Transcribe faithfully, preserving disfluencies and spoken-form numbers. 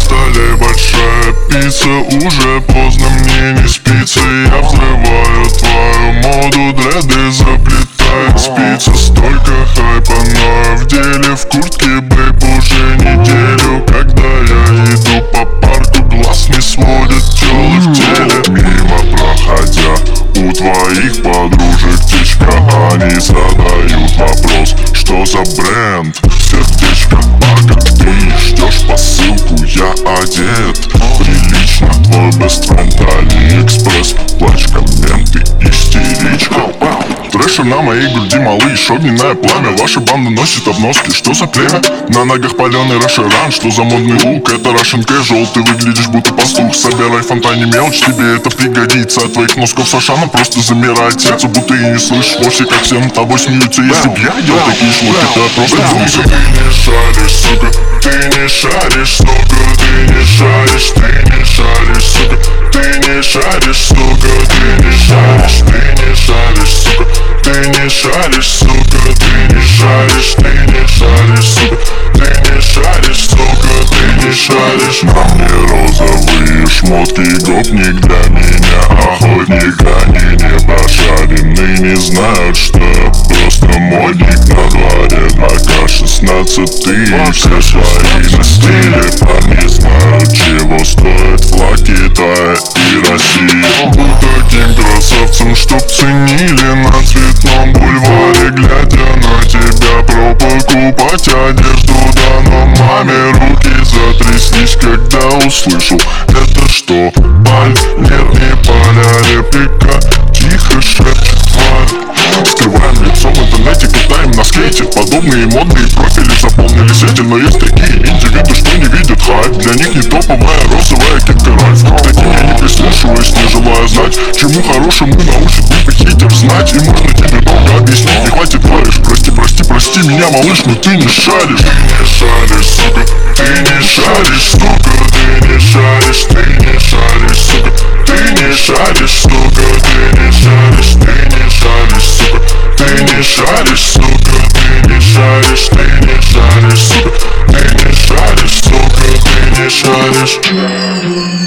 столе большая пицца. Уже поздно, мне не спится. Я взрываю твою моду, дреды заплетает спицы. Столько хайпа, но в деле в куртке, бейб, уже неделю. Когда я иду по парку, глаз не сводят тёлы в теле. Мимо проходя, у твоих подружек течка, они задают вопрос: что за бренд? Сердечко, а как ты ждешь посылку? Я одет прилично, твой бестфренд Алиэкспресс. Плачь, комменты, истеричка. Трэшер на моей груди, малыш, огненное пламя. Ваша банда носит обноски, что за племя? На ногах паленый рашеран, что за модный лук? Это Russian Casual, ты выглядишь будто пастух. Собирай в фонтане мелочь, тебе это пригодится. От твоих носков с Ашаном просто замирает сердце, будто и не слышишь вовсе, как все над тобой смеются. Если б я делал такие шлоки, то я просто сдулся. Ты не шаришь, сука, ты не шаришь, сука, ты не шаришь, ты не шаришь, сука, ты не шаришь, сука, ты не шаришь, ты не шаришь, сука, ты не шаришь, сука, ты не шаришь, ты не шаришь, сука, ты не шаришь, сука, ты не шаришь. На мне розовые шмотки, гопник для меня охотник. Они не пошарены, не знают, что я просто модник на дворе. АК шестнадцатый, все свои на стиле. Парни знают, чего стоит флаг Китая и России. Будь таким красавцем, чтоб ценили на Цветном бульваре. Глядя на тебя, про покупать одежду. Да, но маме руки затряслись, когда услышал: это что, баль? Нет, не поля, реплика. Тихо шепчет тварь. Скрываем лицо в интернете, катаем на скейте. Подобные модные профили заполнили сети. Но есть такие индивиды, что не видят хайп. Для них не топовая розовая кепка райф. К таким я не прислушиваюсь, не желая знать, чему хорошему научит глупый хитер знать. И можно тебе долго объяснить, не хватит клавиш. Прости, прости, прости меня, малыш, но ты не шаришь. Ты не шаришь, сука, ты не шаришь, сука, ты не шаришь, ты не шаришь, сука, ты не шаришь, сука, ты не шаришь, ты не шаришь, сука, ты не шаришь, сука, ты не шаришь, ты не шаришь, сука, ты не шаришь, сука, ты не шаришь.